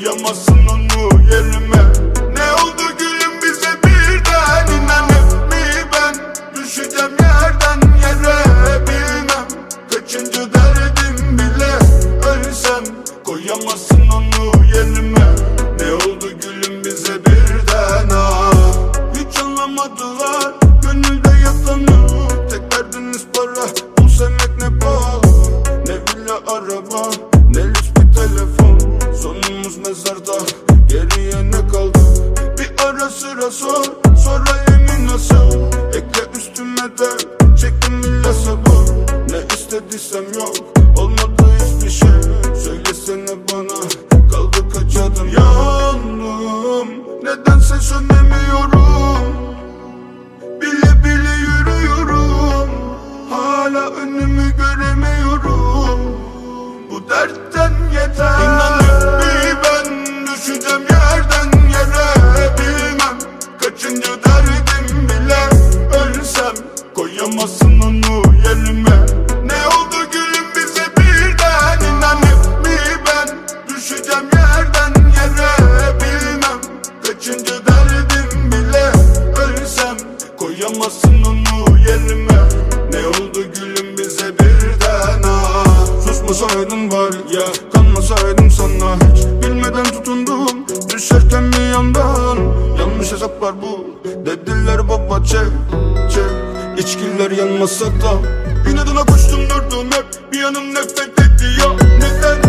Koyamazsın onu yerime. Ne oldu gülüm bize birden? İnanıp mi ben düşeceğim yerden yere, bilmem kaçıncı derdim bile. Ölsem koyamazsın onu yerime. Ne oldu gülüm bize birden? Hiç anlamadılar gönülde yatanı. Tek derdiniz para, bu sevmek ne pahalı. Ne villa araba, ne lüks bir telefon. Sonumuz mezarda, geriye ne kaldı? Bir ara sıra sor, sorayım nasıl. Ekle üstüme de, çektim illa sabır. Ne istediysem yok, olmadı hiçbir şey. Söylesene bana, kaldı kaç adım? Yandım, nedense sönemiyorum. Bile bile yürüyorum, hala önümü göremiyorum. Bu dertten yeter. İnanıp bir ben düşeceğim yerden yere, bilmem kaçıncı derdim bile. Ölsem koyamazsın onu yerime. Ne oldu gülüm bize birden? İnanıp bir ben düşeceğim yerden yere, bilmem kaçıncı derdim bile. Ölsem koyamazsın onu yerime. Ne oldu gülüm bize birden? Susmasaydın bari ya, kanmasaydım sana hiç. Bilmeden tutundum, düşerken bir yandan. Yanlış hesaplar bu, dediler baba çek çek. İçkiler yanmasa da inadına koştum durdum hep. Bir yanım nefret etti ya, neden?